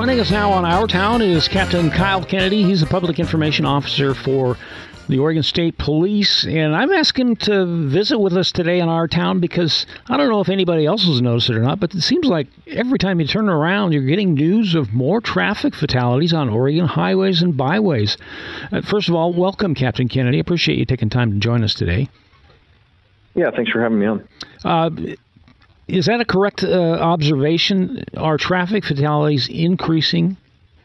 Joining us now on Our Town is Captain Kyle Kennedy. He's a public information officer for the Oregon State Police, and I'm asking him to visit with us today in Our Town because I don't know if anybody else has noticed it or not, but it seems like every time you turn around, you're getting news of more traffic fatalities on Oregon highways and byways. First of all, welcome, Captain Kennedy. I appreciate you taking time to join us today. Yeah, thanks for having me on. Is that a correct observation? Are traffic fatalities increasing?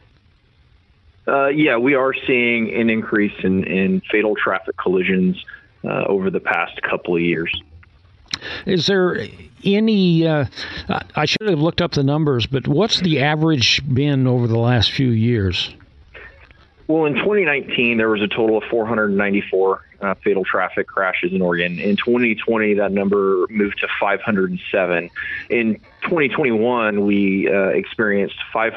Yeah, we are seeing an increase in fatal traffic collisions over the past couple of years. Is there any, I should have looked up the numbers, but what's the average been over the last few years? Well, in 2019, there was a total of 494 fatal traffic crashes in Oregon. In 2020, that number moved to 507. In 2021, we experienced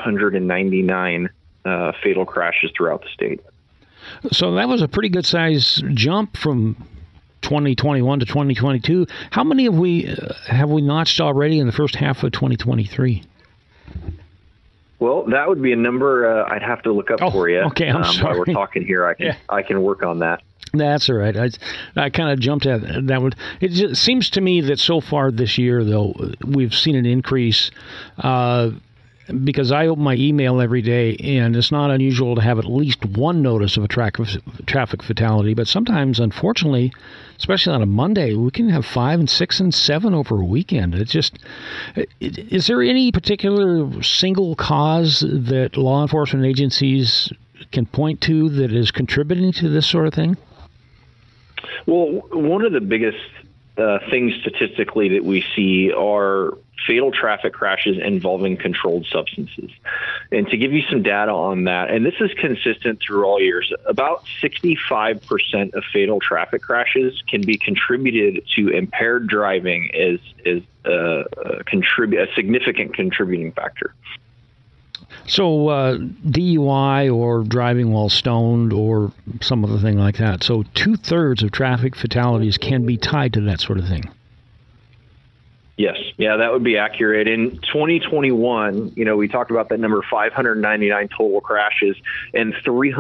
599 fatal crashes throughout the state. So that was a pretty good size jump from 2021 to 2022. How many have we notched already in the first half of 2023? Well, that would be a number I'd have to look up for you. Okay, I'm sorry. While we're talking here, I can work on that. That's all right. I kind of jumped at that one. It just seems to me that so far this year, though, we've seen an increase because I open my email every day, and it's not unusual to have at least one notice of a traffic fatality. But sometimes, unfortunately, especially on a Monday, we can have 5 and 6 and 7 over a weekend. Is there any particular single cause that law enforcement agencies can point to that is contributing to this sort of thing? Well, one of the biggest things statistically that we see are fatal traffic crashes involving controlled substances. And to give you some data on that, and this is consistent through all years, about 65% of fatal traffic crashes can be contributed to impaired driving as a significant contributing factor. So DUI or driving while stoned or some other thing like that. So 2/3 of traffic fatalities can be tied to that sort of thing. Yes. Yeah, that would be accurate. In 2021, we talked about that number, 599 total crashes, and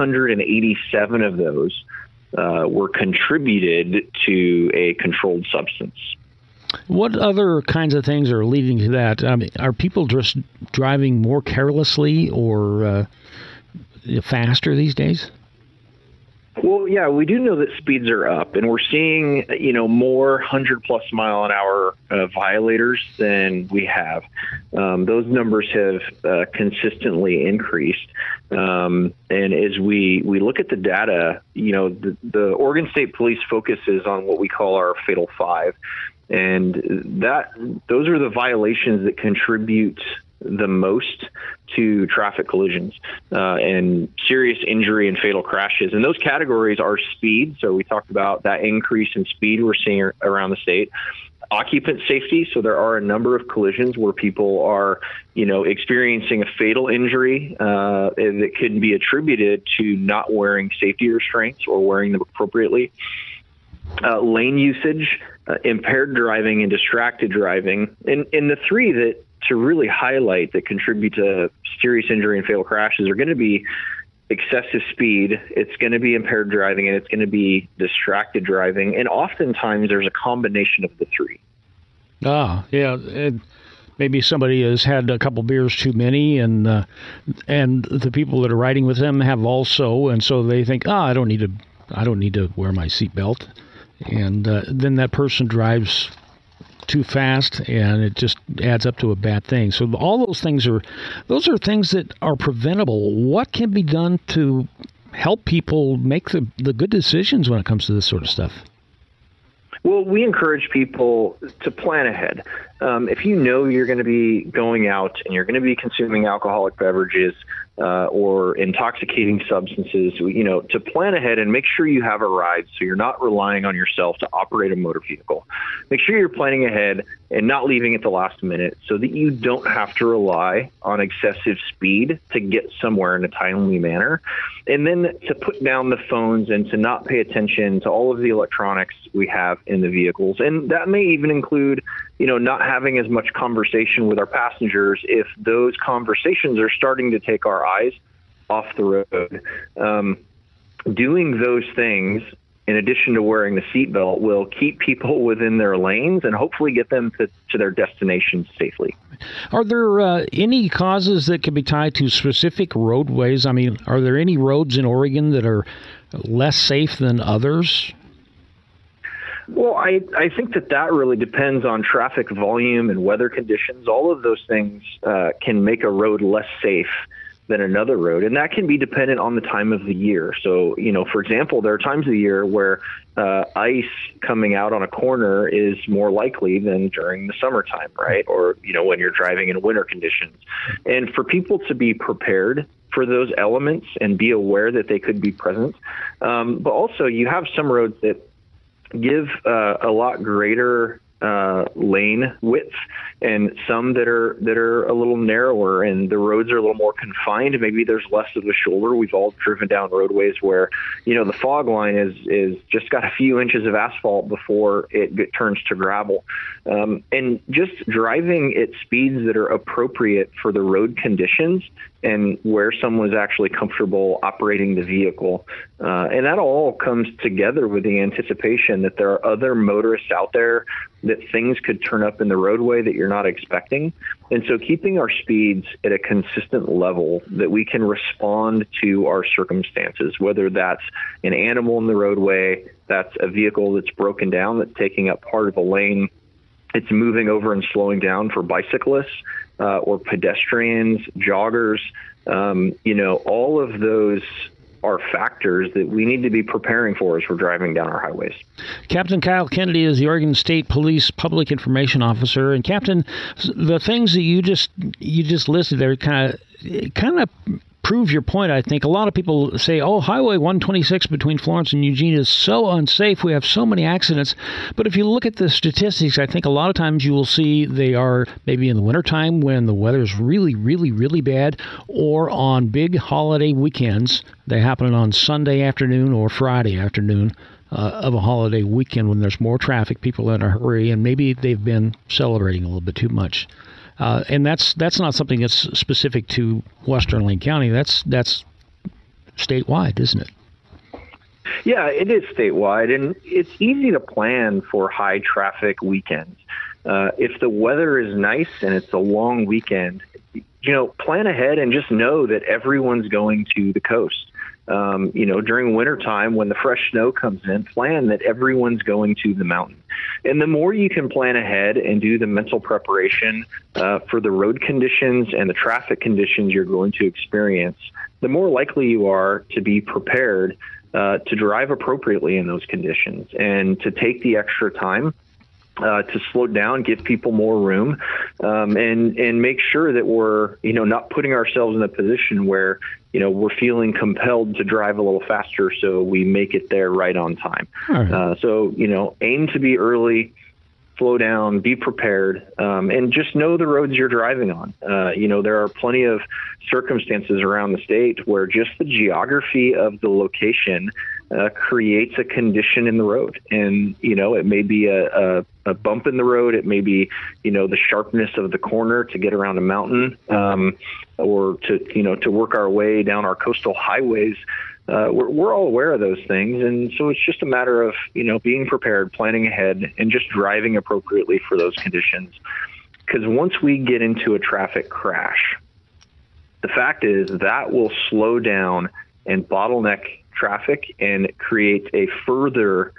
387 of those were contributed to a controlled substance. What other kinds of things are leading to that? I mean, are people just driving more carelessly or faster these days? Well, yeah, we do know that speeds are up, and we're seeing, more 100-plus mile an hour violators than we have. Those numbers have consistently increased. And as we look at the data, the Oregon State Police focuses on what we call our Fatal Five. And those are the violations that contribute the most to traffic collisions and serious injury and fatal crashes. And those categories are speed. So we talked about that increase in speed we're seeing around the state. Occupant safety. So there are a number of collisions where people are, experiencing a fatal injury that could be attributed to not wearing safety restraints or wearing them appropriately. Lane usage, impaired driving, and distracted driving. And the three that to really highlight that contribute to serious injury and fatal crashes are going to be excessive speed, it's going to be impaired driving, and it's going to be distracted driving. And oftentimes there's a combination of the three. Yeah. Maybe somebody has had a couple beers too many, and the people that are riding with them have also, and so they think, I don't need to wear my seatbelt. And then that person drives too fast, and it just adds up to a bad thing. So all those things are things that are preventable. What can be done to help people make the good decisions when it comes to this sort of stuff? Well, we encourage people to plan ahead. If you know you're going to be going out and you're going to be consuming alcoholic beverages or intoxicating substances, to plan ahead and make sure you have a ride so you're not relying on yourself to operate a motor vehicle. Make sure you're planning ahead and not leaving at the last minute so that you don't have to rely on excessive speed to get somewhere in a timely manner. And then to put down the phones and to not pay attention to all of the electronics we have in the vehicles. And that may even include, not having as much conversation with our passengers if those conversations are starting to take our eyes off the road. Doing those things, in addition to wearing the seatbelt, will keep people within their lanes and hopefully get them to their destinations safely. Are there any causes that can be tied to specific roadways? I mean, are there any roads in Oregon that are less safe than others? Well, I think that really depends on traffic volume and weather conditions. All of those things can make a road less safe than another road, and that can be dependent on the time of the year. So, for example, there are times of the year where ice coming out on a corner is more likely than during the summertime, right? Or, when you're driving in winter conditions. And for people to be prepared for those elements and be aware that they could be present. But also you have some roads that give a lot greater lane width, and some that are a little narrower, and the roads are a little more confined. Maybe there's less of a shoulder. We've all driven down roadways where, the fog line is just got a few inches of asphalt before it turns to gravel. And just driving at speeds that are appropriate for the road conditions and where someone's actually comfortable operating the vehicle. And that all comes together with the anticipation that there are other motorists out there, that things could turn up in the roadway that you're not expecting. And so keeping our speeds at a consistent level that we can respond to our circumstances, whether that's an animal in the roadway, that's a vehicle that's broken down, that's taking up part of a lane, it's moving over and slowing down for bicyclists or pedestrians, joggers, all of those are factors that we need to be preparing for as we're driving down our highways. Captain Kyle Kennedy is the Oregon State Police Public Information Officer. And Captain, the things that you just listed there kind of prove your point, I think. A lot of people say, Highway 126 between Florence and Eugene is so unsafe. We have so many accidents. But if you look at the statistics, I think a lot of times you will see they are maybe in the wintertime when the weather is really, really, really bad, or on big holiday weekends. They happen on Sunday afternoon or Friday afternoon of a holiday weekend when there's more traffic, people are in a hurry, and maybe they've been celebrating a little bit too much. And that's not something that's specific to Western Lane County. That's statewide, isn't it? Yeah, it is statewide, and it's easy to plan for high traffic weekends. If the weather is nice and it's a long weekend, plan ahead and just know that everyone's going to the coast. During wintertime, when the fresh snow comes in, plan that everyone's going to the mountain. And the more you can plan ahead and do the mental preparation for the road conditions and the traffic conditions you're going to experience, the more likely you are to be prepared to drive appropriately in those conditions and to take the extra time to slow down, give people more room, and make sure that we're, not putting ourselves in a position where, we're feeling compelled to drive a little faster so we make it there right on time. Right. So, aim to be early, slow down, be prepared, and just know the roads you're driving on. There are plenty of circumstances around the state where just the geography of the location creates a condition in the road. And, it may be a bump in the road. It may be, the sharpness of the corner to get around a mountain, or to work our way down our coastal highways. We're all aware of those things. And so it's just a matter of, being prepared, planning ahead, and just driving appropriately for those conditions. Because once we get into a traffic crash, the fact is that will slow down and bottleneck traffic and create a further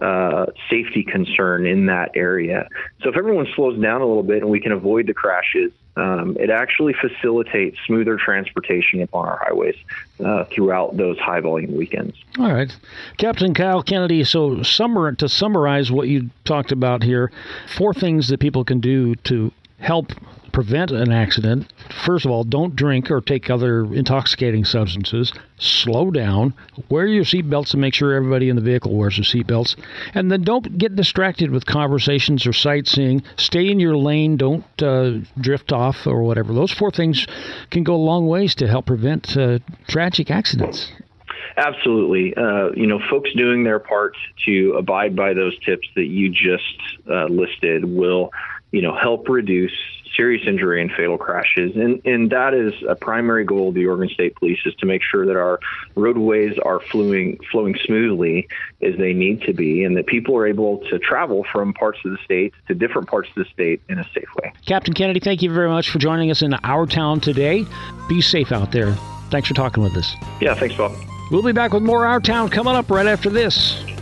safety concern in that area. So if everyone slows down a little bit and we can avoid the crashes, it actually facilitates smoother transportation upon our highways throughout those high volume weekends. All right. Captain Kyle Kennedy, so to summarize what you talked about here, 4 things that people can do to help prevent an accident. First of all, don't drink or take other intoxicating substances. Slow down. Wear your seatbelts and make sure everybody in the vehicle wears their seatbelts. And then don't get distracted with conversations or sightseeing. Stay in your lane. Don't drift off or whatever. Those 4 things can go a long ways to help prevent tragic accidents. Absolutely. Folks doing their part to abide by those tips that you just listed will, help reduce serious injury and fatal crashes. And that is a primary goal of the Oregon State Police, is to make sure that our roadways are flowing smoothly as they need to be, and that people are able to travel from parts of the state to different parts of the state in a safe way. Captain Kennedy, thank you very much for joining us in Our Town today. Be safe out there. Thanks for talking with us. Yeah, thanks, Bob. We'll be back with more Our Town coming up right after this.